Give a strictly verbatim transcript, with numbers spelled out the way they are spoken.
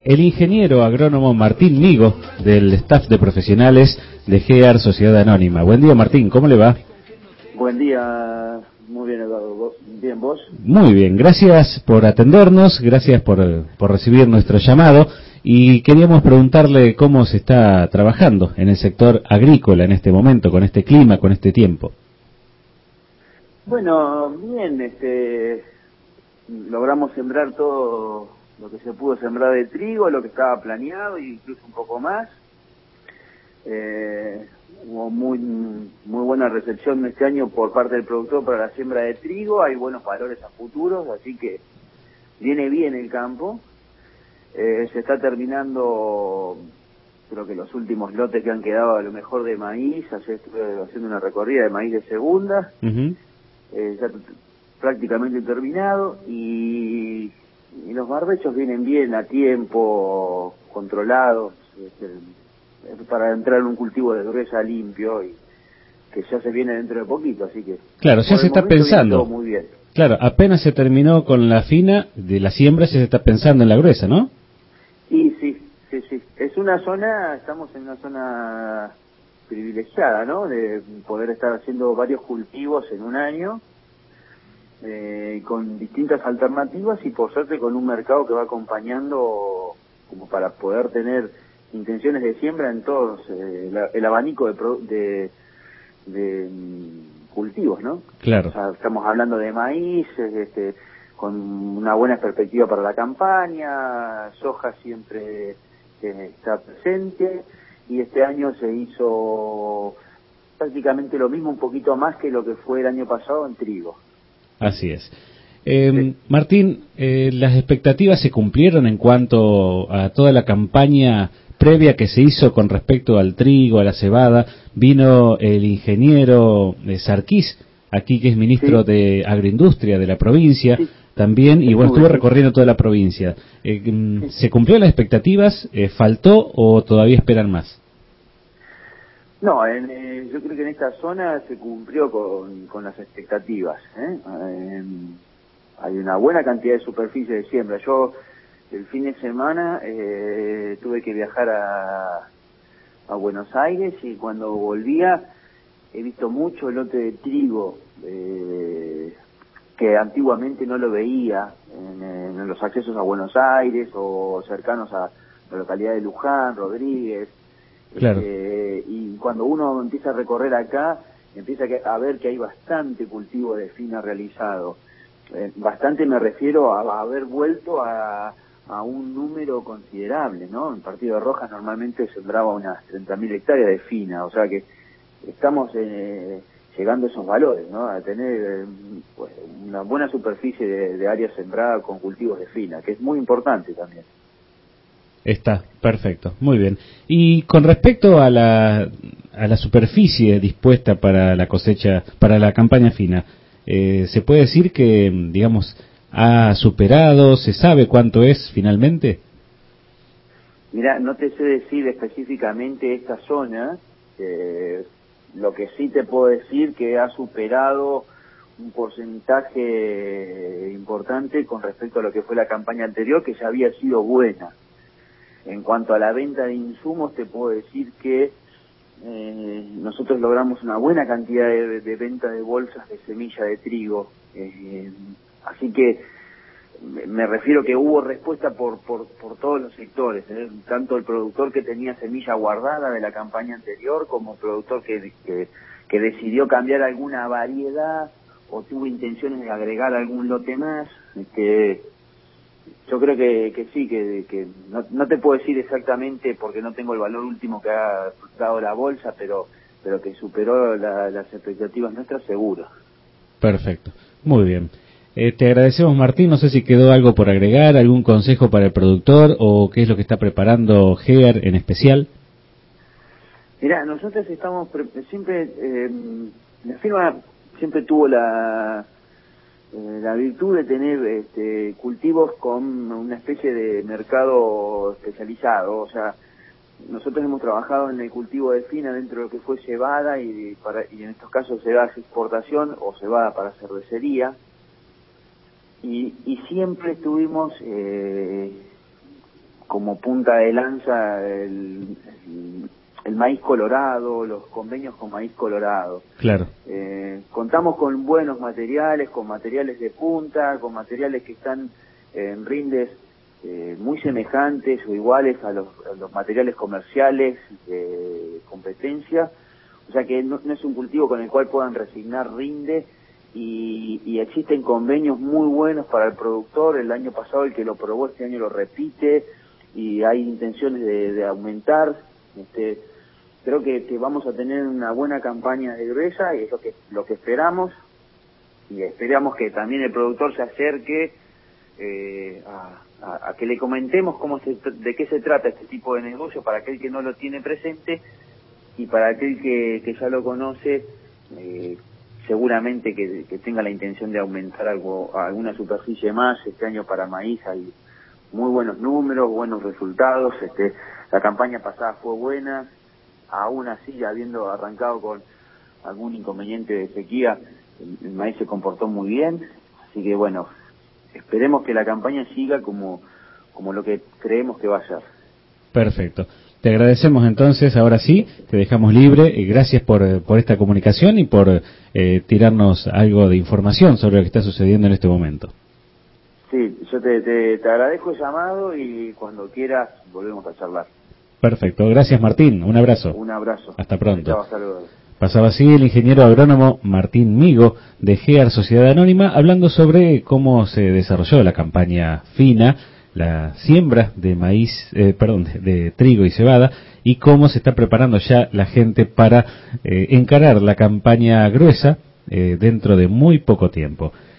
el ingeniero agrónomo Martín Migo, del staff de profesionales de GEAR Sociedad Anónima. Buen día, Martín, ¿cómo le va? Buen día, muy bien, Eduardo. ¿Bien vos? Muy bien, gracias por atendernos, gracias por, por recibir nuestro llamado y queríamos preguntarle cómo se está trabajando en el sector agrícola en este momento, con este clima, con este tiempo. Bueno, bien, este, logramos sembrar todo lo que se pudo sembrar de trigo, lo que estaba planeado e incluso un poco más. Eh, hubo muy muy buena recepción este año por parte del productor para la siembra de trigo, hay buenos valores a futuros, así que viene bien el campo. Eh, se está terminando, creo que los últimos lotes que han quedado a lo mejor de maíz. Ayer estuve haciendo una recorrida de maíz de segunda. Uh-huh. eh, ya prácticamente terminado y, y los barbechos vienen bien, a tiempo, controlados, este, para entrar en un cultivo de dureza limpio y que ya se viene dentro de poquito, así que claro, ya se está pensando todo muy bien. Claro, apenas se terminó con la fina de la siembra, ya se está pensando en la gruesa, ¿no? Y sí, sí, sí, es una zona, estamos en una zona privilegiada, ¿no? De poder estar haciendo varios cultivos en un año, eh, con distintas alternativas y por suerte con un mercado que va acompañando como para poder tener intenciones de siembra en todos eh, la, el abanico de, pro, de, de um, cultivos, ¿no? Claro. O sea, estamos hablando de maíz, este, con una buena perspectiva para la campaña, soja siempre eh, está presente y este año se hizo prácticamente lo mismo, un poquito más que lo que fue el año pasado en trigo. Así es. Eh, sí. Martín, eh, ¿las expectativas se cumplieron en cuanto a toda la campaña previa que se hizo con respecto al trigo, a la cebada? Vino el ingeniero de Sarquís, aquí que es ministro sí. de Agroindustria de la provincia, sí. también, y bueno, estuvo recorriendo toda la provincia. Eh, sí. ¿Se cumplió las expectativas? Eh, ¿Faltó o todavía esperan más? No, en, eh, yo creo que en esta zona se cumplió con, con las expectativas. ¿eh? Eh, hay una buena cantidad de superficie de siembra. Yo el fin de semana eh, tuve que viajar a, a Buenos Aires y cuando volvía he visto mucho lote de trigo eh, que antiguamente no lo veía en, en los accesos a Buenos Aires o cercanos a la localidad de Luján, Rodríguez. Claro. Este, y cuando uno empieza a recorrer acá, empieza a ver que hay bastante cultivo de fina realizado. Eh, bastante me refiero a, a haber vuelto a, a un número considerable, ¿no? En Partido de Rojas normalmente sembraba unas treinta mil hectáreas de fina, o sea que estamos eh, llegando a esos valores, ¿no? A tener eh, pues, una buena superficie de, de área sembrada con cultivos de fina, que es muy importante también. Está, perfecto, muy bien. Y con respecto a la, a la superficie dispuesta para la cosecha, para la campaña fina, eh, ¿se puede decir que, digamos, ha superado, se sabe cuánto es finalmente? Mira, no te sé decir específicamente esta zona, eh, lo que sí te puedo decir que ha superado un porcentaje importante con respecto a lo que fue la campaña anterior, que ya había sido buena. En cuanto a la venta de insumos, te puedo decir que eh, nosotros logramos una buena cantidad de, de venta de bolsas de semilla de trigo. Eh, así que me refiero que hubo respuesta por, por, por todos los sectores, ¿eh? Tanto el productor que tenía semilla guardada de la campaña anterior, como el productor que, que, que decidió cambiar alguna variedad o tuvo intenciones de agregar algún lote más. Este, Yo creo que, que sí, que, que no, no te puedo decir exactamente porque no tengo el valor último que ha dado la bolsa, pero pero que superó la, las expectativas nuestras, seguro. Perfecto, muy bien. Eh, te agradecemos, Martín. No sé si quedó algo por agregar, algún consejo para el productor o qué es lo que está preparando GEAR en especial. Mira, nosotros estamos siempre, eh, la firma siempre tuvo la... Eh, la virtud de tener este, cultivos con una especie de mercado especializado. O sea, nosotros hemos trabajado en el cultivo de fina dentro de lo que fue cebada y, para, y en estos casos cebada de exportación o cebada para cervecería, y, y siempre estuvimos eh, como punta de lanza el, el, el maíz colorado, los convenios con maíz colorado. Claro. Eh, contamos con buenos materiales, con materiales de punta, con materiales que están en rindes eh, muy semejantes o iguales a los, a los materiales comerciales de competencia. O sea que no, no es un cultivo con el cual puedan resignar rinde, y, y existen convenios muy buenos para el productor. El año pasado el que lo probó este año lo repite, y hay intenciones de, de aumentar. Este, creo que, que vamos a tener una buena campaña de gruesa, y es lo que, lo que esperamos, y esperamos que también el productor se acerque eh, a, a, a que le comentemos cómo se, de qué se trata este tipo de negocio, para aquel que no lo tiene presente, y para aquel que, que ya lo conoce, eh, seguramente que, que tenga la intención de aumentar algo, alguna superficie más. Este año para maíz hay muy buenos números, buenos resultados. Este, la campaña pasada fue buena, aún así, habiendo arrancado con algún inconveniente de sequía, el, el maíz se comportó muy bien. Así que bueno, esperemos que la campaña siga como, como lo que creemos que va a ser. Perfecto. Te agradecemos entonces, ahora sí, te dejamos libre. Gracias por, por esta comunicación y por eh, tirarnos algo de información sobre lo que está sucediendo en este momento. Sí, yo te, te, te agradezco el llamado, y cuando quieras volvemos a charlar. Perfecto. Gracias, Martín. Un abrazo. Un abrazo. Hasta pronto. Chao, saludos. Pasaba así el ingeniero agrónomo Martín Migo de GEAR Sociedad Anónima, hablando sobre cómo se desarrolló la campaña fina, la siembra de maíz, eh, perdón, de, de trigo y cebada, y cómo se está preparando ya la gente para eh, encarar la campaña gruesa eh, dentro de muy poco tiempo.